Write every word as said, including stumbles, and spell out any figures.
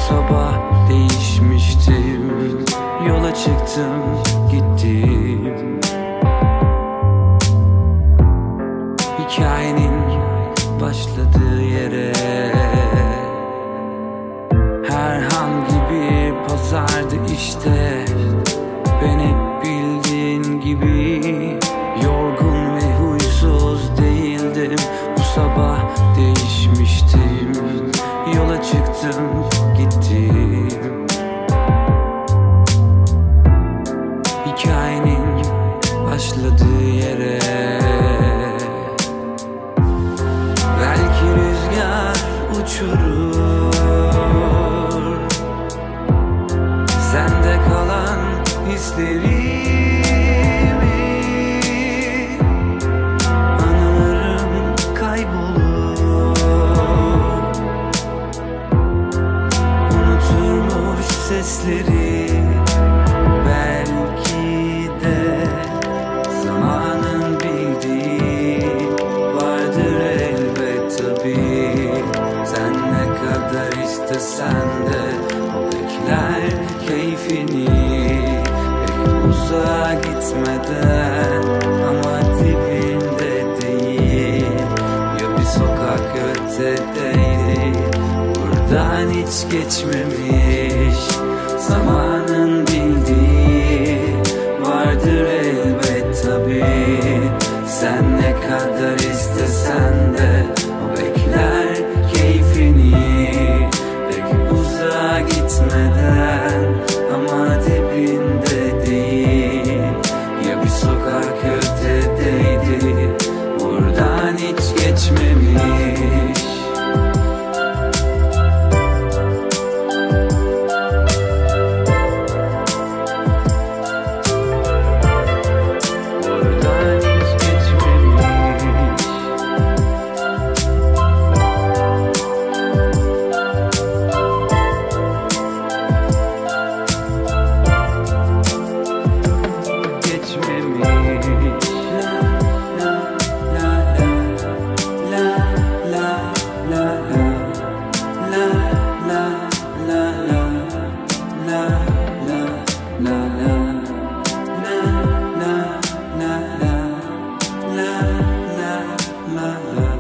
sabah değişmiştim, yola çıktım gittim. Hikayenin başladığı yere, herhangi bir pazardı işte. Ben hep bildiğin gibi yorgun ve huysuz değildim. Bu sabah değişmiştim, yola çıktım gittim. Hikayenin başladığı yere, belki rüzgar uçurur sende kalan hislerimi. Anılarım kaybolur, unuturmuş sesleri. Belki de zamanın bildiği vardır elbet tabii. Sen ne kadar istesen de o bekler keyfini. Pek uzağa gitmeden ama dibinde değil. Ya bir sokak ötedeydi, buradan hiç geçmemiş. Zamanın bildiği vardır elbet tabii. Sen ne kadar istesen de o bekler keyfini. Pek uzağa gitmeden ama dibinde değil. Ya bir sokak ötedeydi, buradan hiç geçmemiş. La la la